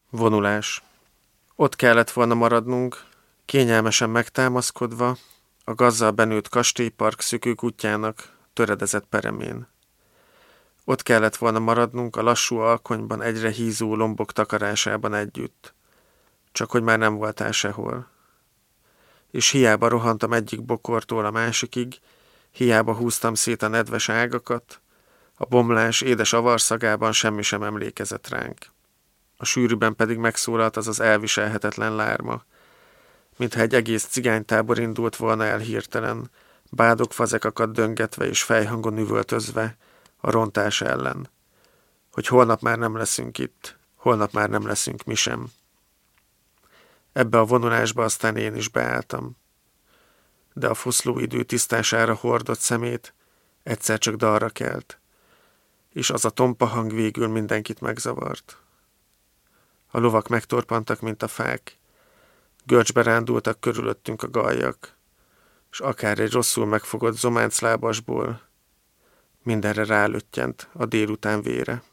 Vonulás. Ott kellett volna maradnunk, kényelmesen megtámaszkodva, a gazzal benőtt kastélypark szökők útjának töredezett peremén. Ott kellett volna maradnunk a lassú alkonyban egyre hízó lombok takarásában együtt. Csak hogy már nem voltál sehol. És hiába rohantam egyik bokortól a másikig, hiába húztam szét a nedves ágakat, a bomlás édes avarszagában semmi sem emlékezett ránk. A sűrűben pedig megszólalt az elviselhetetlen lárma, mintha egy egész cigánytábor indult volna el hirtelen, bádogfazekakat döngetve és fejhangon üvöltözve a rontás ellen, hogy holnap már nem leszünk itt, holnap már nem leszünk mi sem. Ebbe a vonulásba aztán én is beálltam, de a foszló idő tisztására hordott szemét egyszer csak dalra kelt, és az a tompa hang végül mindenkit megzavart. A lovak megtorpantak, mint a fák, görcsbe rándultak körülöttünk a gallyak, és akár egy rosszul megfogott zománclábasból mindenre rálöttyent a délután vére.